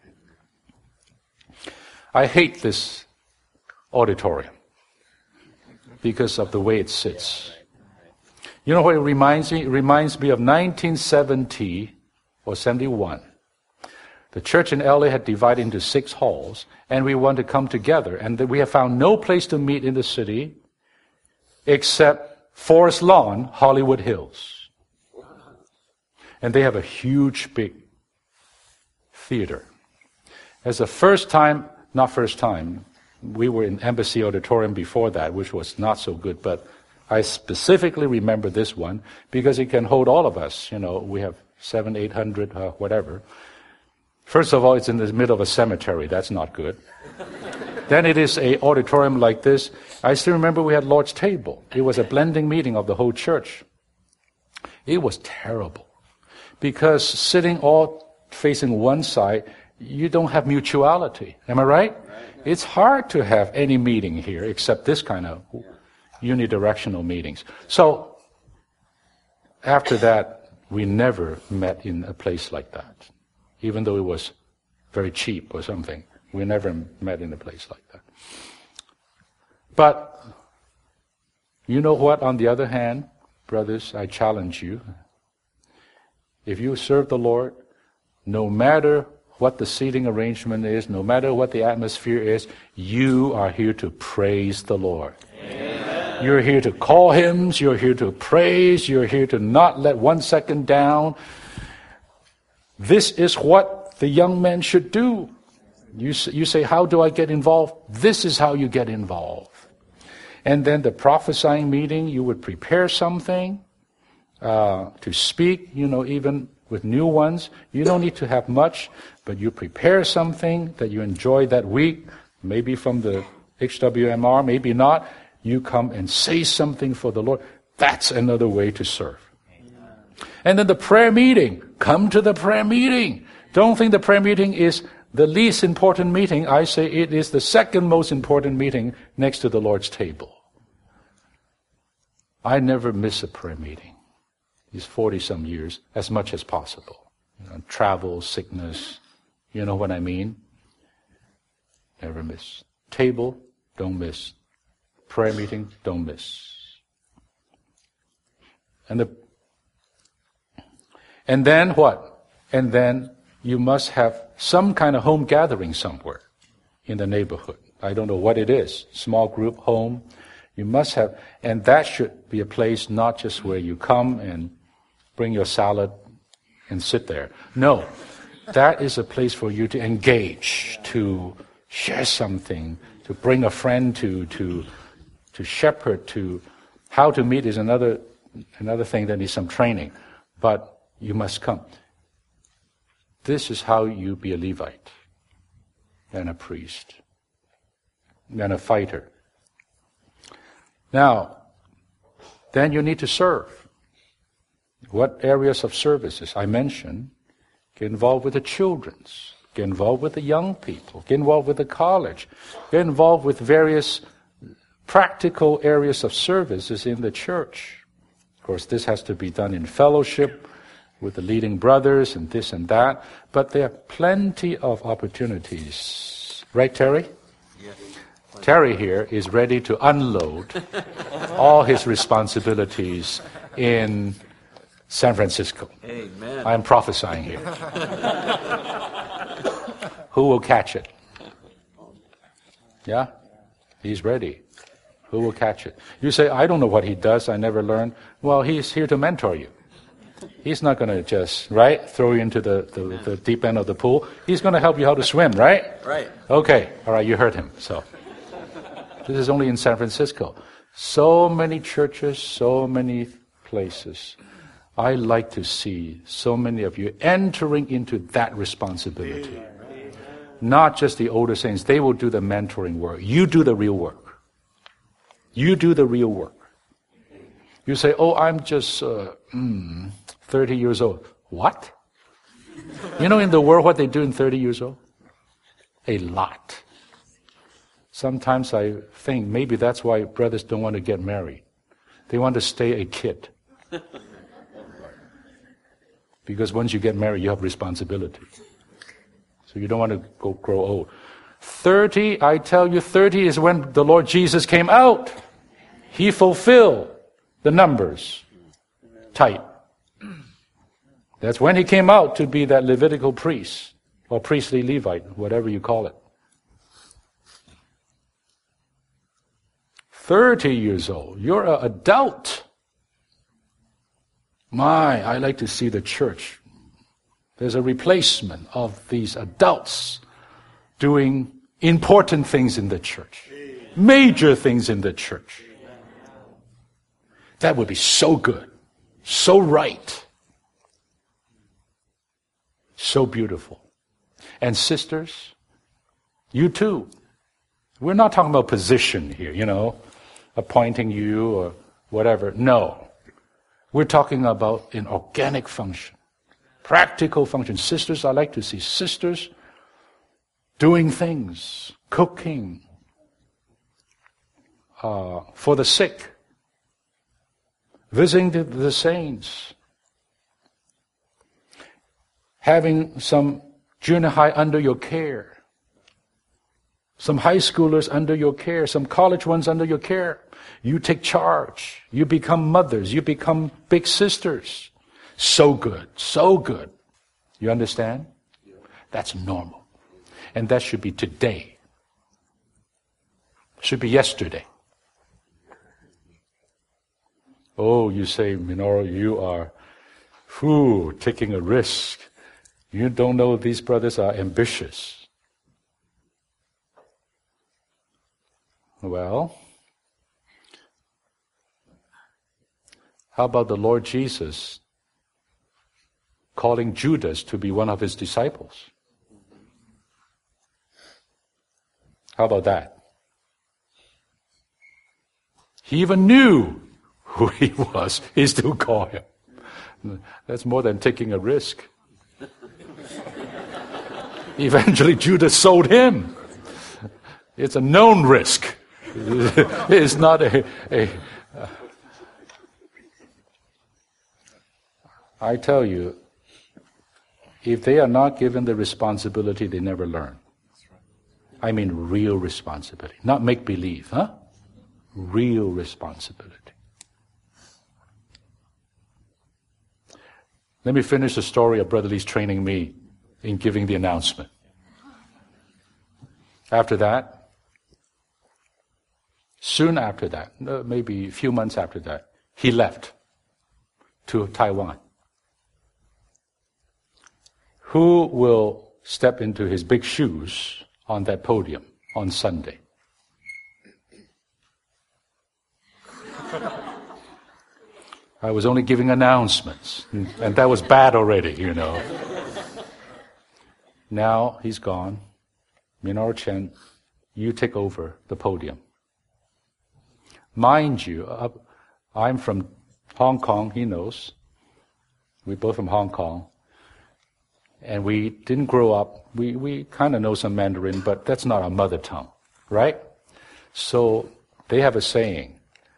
Speaker 1: I hate this auditorium because of the way it sits. You know what it reminds me? It reminds me of nineteen seventy or seventy-one. The church in L A had divided into six halls, and we wanted to come together, and we have found no place to meet in the city except Forest Lawn, Hollywood Hills. And they have a huge, big theater. As the first time, not first time, we were in Embassy Auditorium before that, which was not so good, but I specifically remember this one because it can hold all of us. You know, we have seven, eight hundred, uh, whatever. First of all, it's in the middle of a cemetery. That's not good. Then it is an auditorium like this. I still remember we had Lord's table. It was a blending meeting of the whole church. It was terrible because sitting all facing one side, you don't have mutuality. Am I right? It's hard to have any meeting here except this kind of unidirectional meetings. So after that, we never met in a place like that. Even though it was very cheap or something, we never met in a place like that. But you know what, on the other hand, brothers, I challenge you. If you serve the Lord, no matter what the seating arrangement is, no matter what the atmosphere is, you are here to praise the Lord. Amen. You're here to call hymns, you're here to praise, you're here to not let one second down. This is what the young man should do. You, you say, how do I get involved? This is how you get involved. And then the prophesying meeting, you would prepare something uh, to speak, you know, even with new ones. You don't need to have much, but you prepare something that you enjoy that week, maybe from the H W M R, maybe not. You come and say something for the Lord. That's another way to serve. And then the prayer meeting. Come to the prayer meeting. Don't think the prayer meeting is the least important meeting. I say it is the second most important meeting next to the Lord's table. I never miss a prayer meeting. These forty-some years, as much as possible. You know, travel, sickness, you know what I mean? Never miss. Table, don't miss. Prayer meeting, don't miss. And the and then what? And then you must have some kind of home gathering somewhere in the neighborhood. I don't know what it is. Small group, home. You must have, and that should be a place not just where you come and bring your salad and sit there. No, that is a place for you to engage, to share something, to bring a friend, to to to shepherd, to how to meet is another another thing that needs some training. But you must come. This is how you be a Levite and a priest and a fighter. Now, then you need to serve. What areas of services? I mentioned, get involved with the children's, get involved with the young people, get involved with the college, get involved with various practical areas of services in the church. Of course, this has to be done in fellowship with the leading brothers and this and that, but there are plenty of opportunities. Right, Terry?
Speaker 2: Yes.
Speaker 1: Terry here is ready to unload all his responsibilities in San Francisco.
Speaker 2: Amen.
Speaker 1: I'm prophesying here. Who will catch it? Yeah? He's ready. Who will catch it? You say, I don't know what he does, I never learned. Well, he's here to mentor you. He's not going to just, right, throw you into the, the, the deep end of the pool. He's going to help you how to swim, right?
Speaker 2: Right.
Speaker 1: Okay. All right, you heard him. So this is only in San Francisco. So many churches, so many places. I like to see so many of you entering into that responsibility. Not just the older saints. They will do the mentoring work. You do the real work. You do the real work. You say, oh, I'm just uh, mm, thirty years old. What? You know in the world what they do in thirty years old? A lot. Sometimes I think maybe that's why brothers don't want to get married. They want to stay a kid. Because once you get married, you have responsibility. So you don't want to go grow old. thirty, I tell you, thirty is when the Lord Jesus came out. He fulfilled the numbers. Tight. That's when he came out to be that Levitical priest, or priestly Levite, whatever you call it. thirty years old, you're an adult. My, I like to see the church. There's a replacement of these adults doing important things in the church, major things in the church. That would be so good, so right, so beautiful. And sisters, you too. We're not talking about position here, you know, appointing you or whatever. No. We're talking about an organic function, practical function. Sisters, I like to see sisters doing things, cooking uh, for the sick, visiting the, the saints, having some junior high under your care, some high schoolers under your care, some college ones under your care. You take charge. You become mothers. You become big sisters. So good, so good. You understand? That's normal. And that should be today. Should be yesterday. Oh, you say, Minoru, you are whew, taking a risk. You don't know these brothers are ambitious. Well, how about the Lord Jesus calling Judas to be one of his disciples? How about that? He even knew who he was. He still called him. That's more than taking a risk. Eventually Judas sold him. It's a known risk. It's not a, a uh, I tell you, if they are not given the responsibility, they never learn. I mean real responsibility, not make-believe, huh? Real responsibility. Let me finish the story of Brother Lee's training me in giving the announcement. After that, soon after that, maybe a few months after that, he left to Taiwan. Who will step into his big shoes on that podium on Sunday? I was only giving announcements, and that was bad already, you know. Now he's gone. Minoru Chen, you take over the podium. Mind you, uh, I'm from Hong Kong, he knows. We're both from Hong Kong. And we didn't grow up, we, we kind of know some Mandarin, but that's not our mother tongue, right? So they have a saying,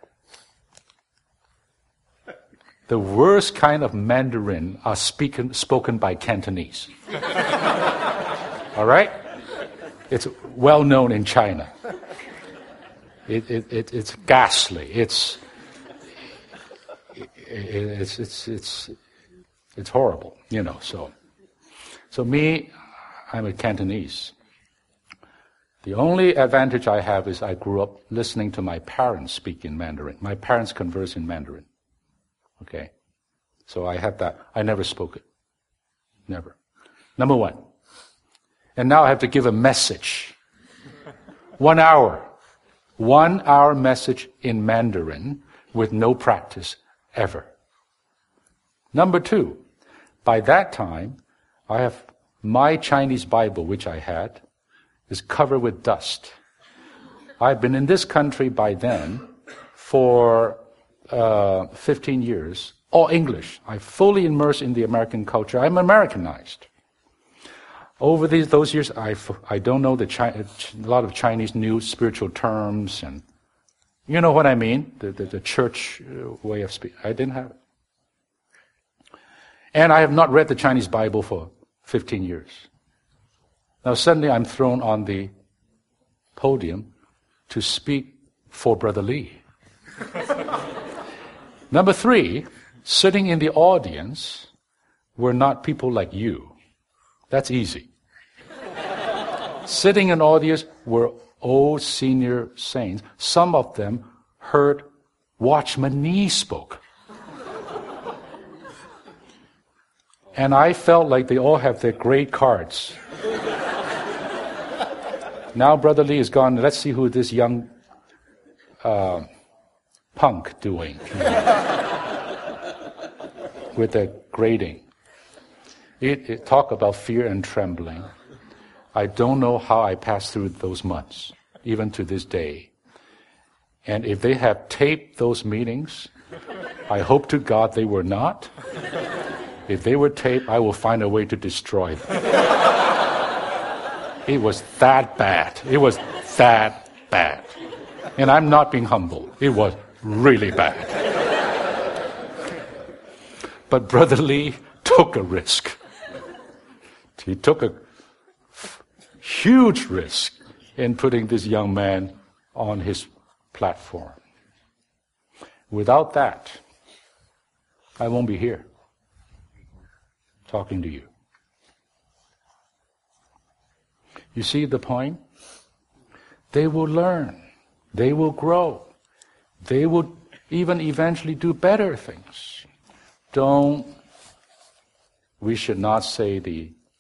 Speaker 1: the worst kind of Mandarin are speaken, spoken by Cantonese. All right? It's well known in China. It, it, it, it's ghastly. It's, it, it's, it's, it's, it's horrible, you know, so. So me, I'm a Cantonese. The only advantage I have is I grew up listening to my parents speak in Mandarin. My parents converse in Mandarin. Okay? So I have that. I never spoke it. Never. Number one. And now I have to give a message. One hour. One hour message in Mandarin with no practice ever. Number two. By that time, I have my Chinese Bible, which I had, is covered with dust. I've been in this country by then for uh, fifteen years, all English. I'm fully immersed in the American culture. I'm Americanized. Over these those years, I I don't know the Chi- a lot of Chinese new spiritual terms, and you know what I mean, the the, the church way of speaking. I didn't have it, and I have not read the Chinese Bible for fifteen years. Now suddenly I'm thrown on the podium to speak for Brother Lee. Number three, sitting in the audience were not people like you. That's easy. Sitting in the audience were old senior saints. Some of them heard Watchman Nee spoke. And I felt like they all have their great cards. Now Brother Lee is gone. Let's see who this young uh, punk doing with the grading. It, it talk about fear and trembling. I don't know how I passed through those months, even to this day. And if they have taped those meetings, I hope to God they were not. If they were taped, I will find a way to destroy them. It was that bad. It was that bad. And I'm not being humble. It was really bad. But Brother Lee took a risk. He took a huge risk in putting this young man on his platform. Without that, I won't be here talking to you. You see the point? They will learn. They will grow. They will even eventually do better things. Don't, we should not say the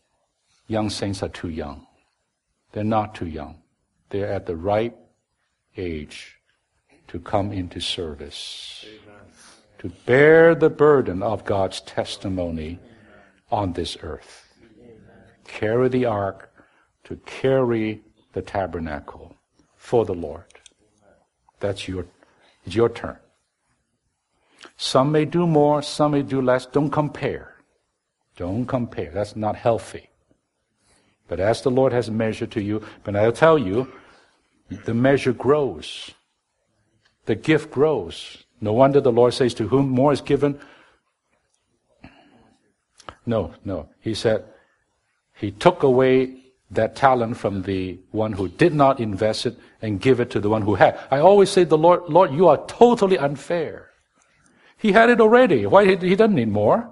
Speaker 1: young saints are too young. They're not too young. They're at the right age to come into service, Amen. To bear the burden of God's testimony on this earth. Amen. Carry the ark, to carry the tabernacle for the Lord. That's your, it's your turn. Some may do more, some may do less. Don't compare. Don't compare. That's not healthy. But as the Lord has measured to you, but I'll tell you, the measure grows. The gift grows. No wonder the Lord says, to whom more is given. No, no. He said, he took away that talent from the one who did not invest it and give it to the one who had. I always say, the Lord, Lord, you are totally unfair. He had it already. Why he doesn't need more?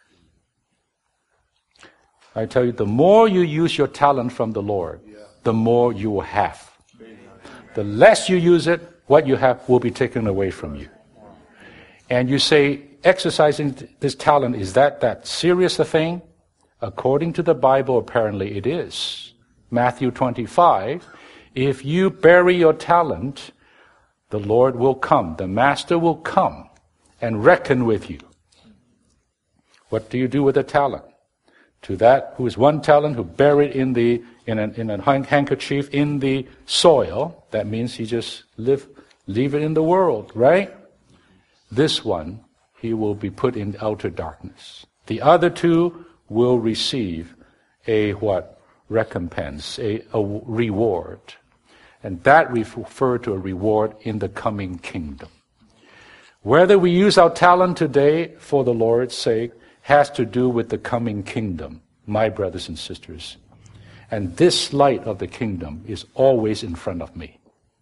Speaker 1: I tell you, the more you use your talent from the Lord, the more you will have. The less you use it, what you have will be taken away from you. And you say, exercising this talent, is that that serious a thing? According to the Bible, apparently it is. Matthew twenty-five, if you bury your talent, the Lord will come, the Master will come and reckon with you. What do you do with the talent? To that who is one talent, who buried in the in a, in a handkerchief in the soil, that means he just live, leave it in the world, right? This one, he will be put in outer darkness. The other two will receive a what? Recompense, a, a reward. And that refer to a reward in the coming kingdom. Whether we use our talent today for the Lord's sake has to do with the coming kingdom, my brothers and sisters. And this light of the kingdom is always in front of me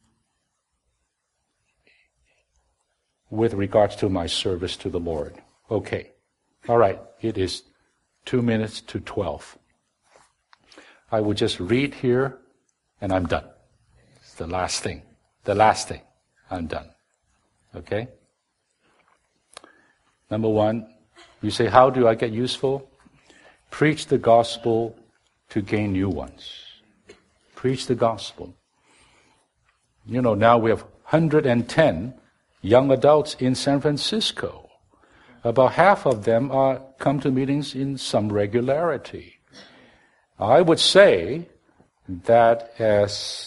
Speaker 1: with regards to my service to the Lord. Okay. All right. It is two minutes to twelve. I will just read here and I'm done. It's the last thing. The last thing. I'm done. Okay? Number one, you say, how do I get useful? Preach the gospel to gain new ones. Preach the gospel. You know, now we have one hundred ten young adults in San Francisco. About half of them are come to meetings in some regularity. I would say that as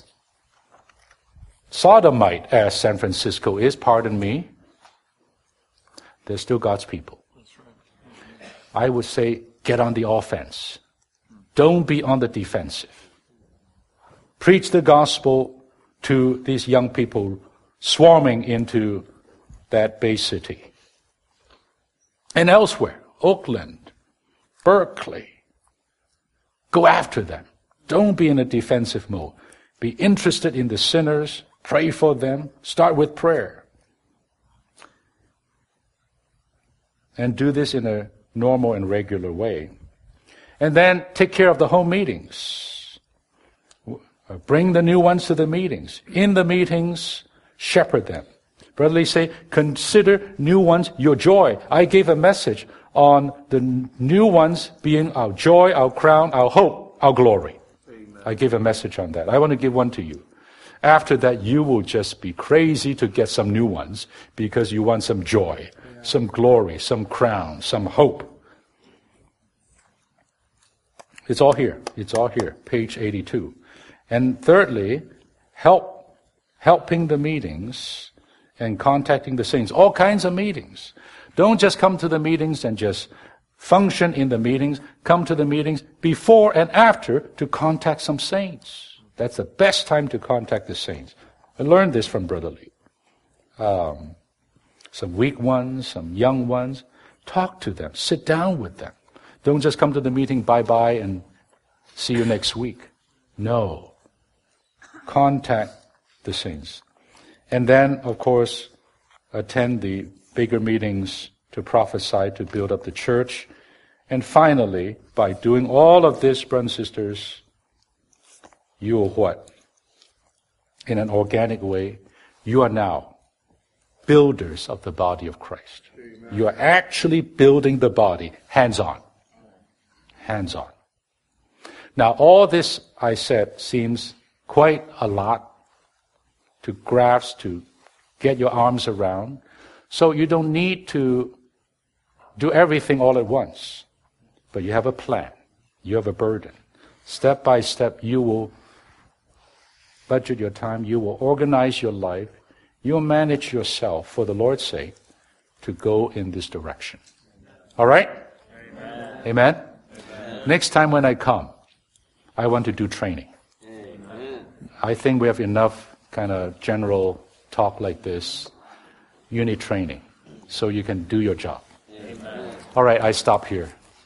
Speaker 1: sodomite as San Francisco is, pardon me, they're still God's people. I would say, get on the offense. Don't be on the defensive. Preach the gospel to these young people swarming into that Bay City. And elsewhere, Oakland, Berkeley. Go after them. Don't be in a defensive mode. Be interested in the sinners. Pray for them. Start with prayer. And do this in a normal and regular way. And then take care of the home meetings. Bring the new ones to the meetings. In the meetings, shepherd them. Brother Lee say, consider new ones your joy. I gave a message on the new ones being our joy, our crown, our hope, our glory. Amen. I gave a message on that. I want to give one to you. After that, you will just be crazy to get some new ones because you want some joy, yeah. some glory, some crown, some hope. It's all here. It's all here. Page eighty-two. And thirdly, help, helping the meetings and contacting the saints. All kinds of meetings. Don't just come to the meetings and just function in the meetings. Come to the meetings before and after to contact some saints. That's the best time to contact the saints. I learned this from Brother Lee. Um, some weak ones, some young ones. Talk to them. Sit down with them. Don't just come to the meeting, bye-bye, and see you next week. No. Contact the saints. And then, of course, attend the bigger meetings to prophesy, to build up the church. And finally, by doing all of this, brothers and sisters, you are what? In an organic way, you are now builders of the body of Christ. Amen. You are actually building the body, hands-on. Hands-on. Now, all this I said seems quite a lot to grasp, to get your arms around. So you don't need to do everything all at once. But you have a plan. You have a burden. Step by step, you will budget your time. You will organize your life. You'll manage yourself, for the Lord's sake, to go in this direction. All right? Amen. Amen? Amen. Next time when I come, I want to do training. Amen. I think we have enough kind of general talk like this. You need training so you can do your job. Amen. All right, I stop here.